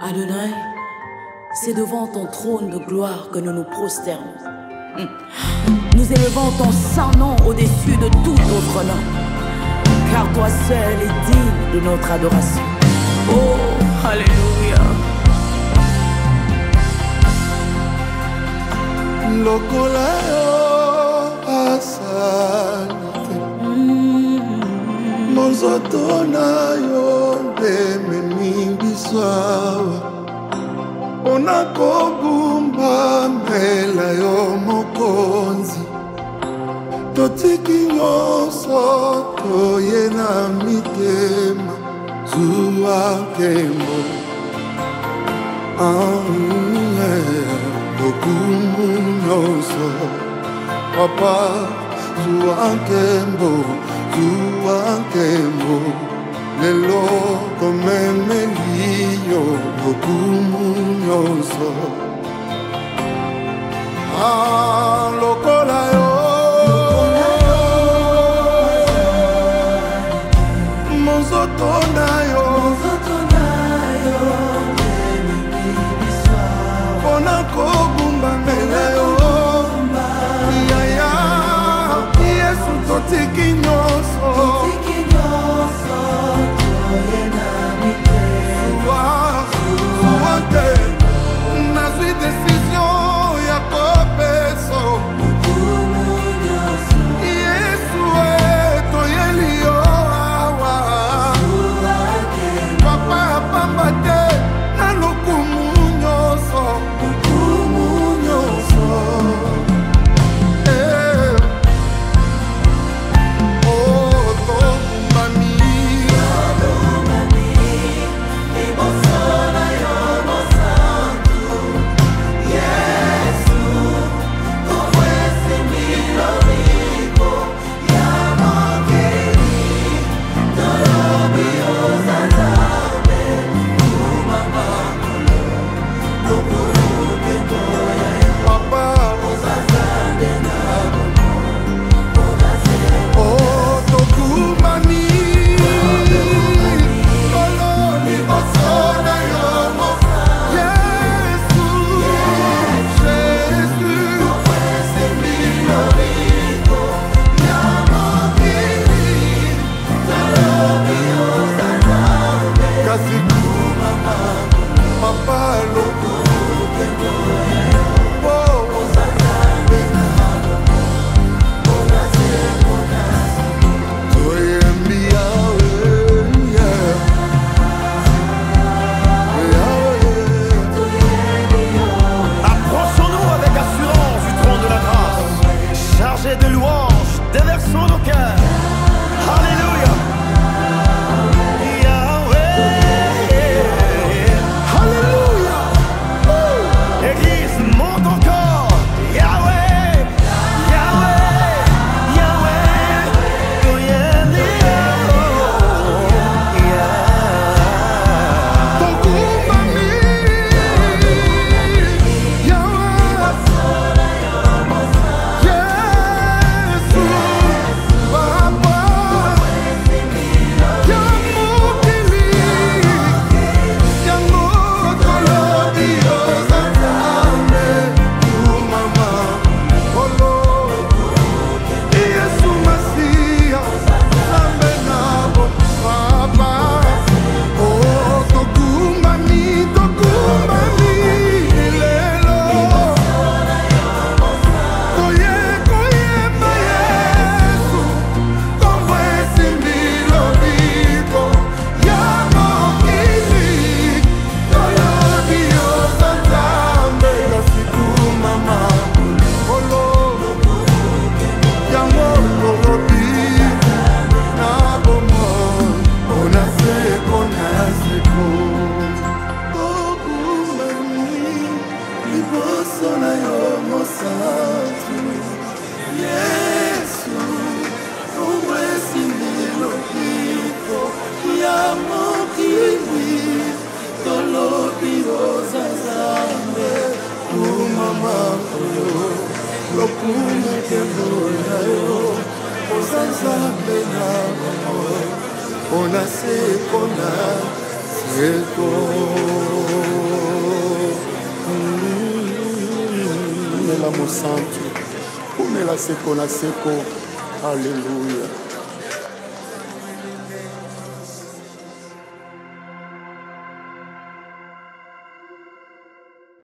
Adonai, c'est devant ton trône de gloire que nous nous prosternons. Nous élevons ton saint nom au-dessus de tout autre nom, car toi seul es digne de notre adoration. Oh, Alléluia. Lokola yo asalite Monzoto na yo ndeme biswawa Ona kobumba mela yo mokonzi Totiki nyonso toye na mitema Zuwa kembo Lokumu nyonso Papa Zuwa kembo Lelo komemeliyo Lokumu nyonso Lokola yo Monzoto na yo Ona kobumba mela yo Yaya Yesu totiki nyonso Nazwi décision ya kopeso Yesu toyeli yo awa Papa pamba te na lokumu nyonso de louanges, déversons nos cœurs. Alléluia. Yahweh. Alléluia. Église, monte encore. Yahweh. Yahweh. Yahweh. On a Umela mosantu, umela seko na seko. Alléluia.